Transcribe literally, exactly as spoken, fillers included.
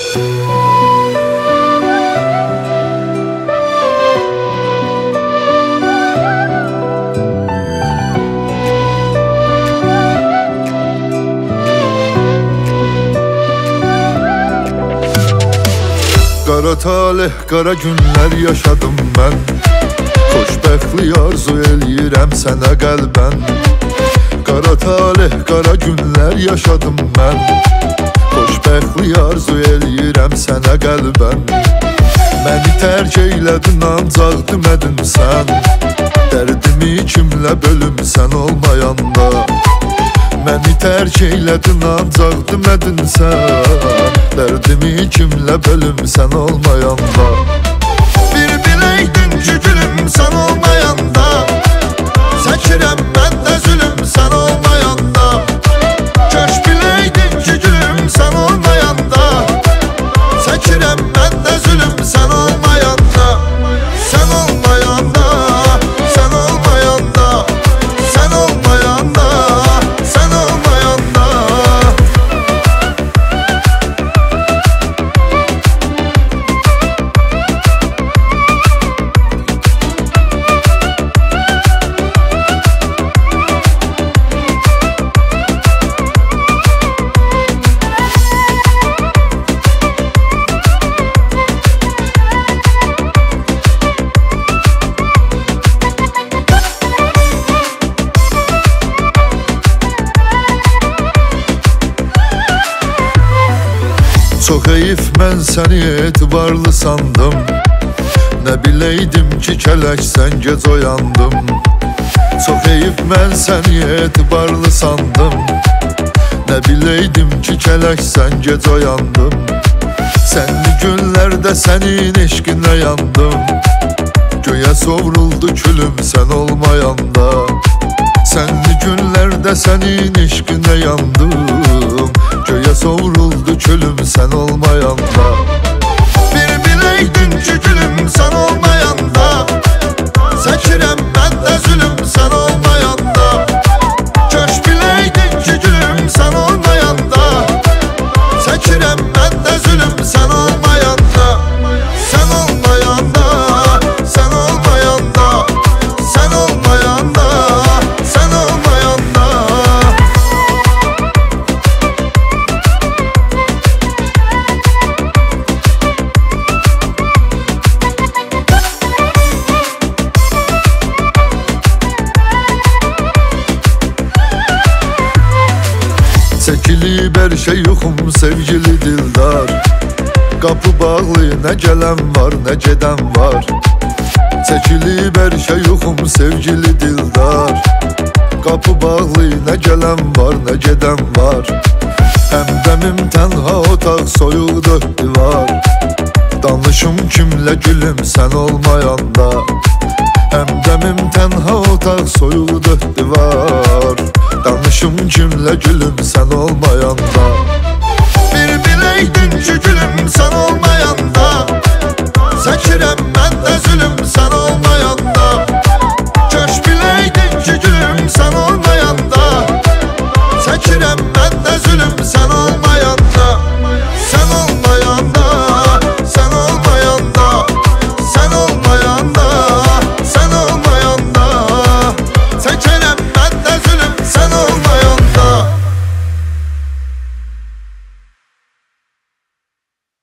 Qara talih, qara günlər yaşadım mən. Xoşbəxtlik arzu eləyirəm sənə qəlbən. Qara talih, qara günlər yaşadım mən. Xoşbəxtlik arzu eləyirəm sənə qəlbən. Məni tərk eylədin, ancaq demədin sən. Dərdimi kimlə bölüm sən olmayanda. Məni tərk eylədin, ancaq demədin sən. Dərdimi kimlə bölüm sən olmayanda. Bir biləydin ki gülüm sən olmayanda. Çəkirəm mən də zülüm sən olmayanda. Köş biləydin ki gülüm sən olmayanda. Çəkirəm mən də zülüm sən olmayanda. Sən olmayanda, sən olmayanda, sən olmayanda, sən olmayanda. Çox heyif mən səni etibarlı sandım. Nə biləydim ki kələksən gec oyandım. Çox heyif mən səni etibarlı sandım. Nə biləydim ki kələksən gec oyandım. Sənli günlərdə sənin eşqinə yandım. Göyə sovruldu külüm sən olmayanda. Sənli günlərdə sənin eşqinə yandım. Göyə sovruldu külüm sən olmayanda. Bir biləydin ki gülüm sən olmayanda. Çəkirəm mən də zülüm sən olmayanda. Köş biləydin ki gülüm sən olmayanda. Çəkirəm mən də zülüm sən olmayanda. Sən olmayanda, sən olmayanda, sən olmayanda, sən olmayanda. Çəkilib hər şey yoxum sevgili dildar. Qapı bağlı, nə gələn var, nə gedən var. Çəkilib hər şey yoxum sevgili dildar. Qapı bağlı, nə gələn var, nə gedən var. Həmdəmim tənha otaq, soyuq dörd divar. Danışım kimlə gülüm sən olmayanda. Həmdəmim tənha otaq, soyuq dörd divar. Danışım kimlə gülüm sən olmayanda.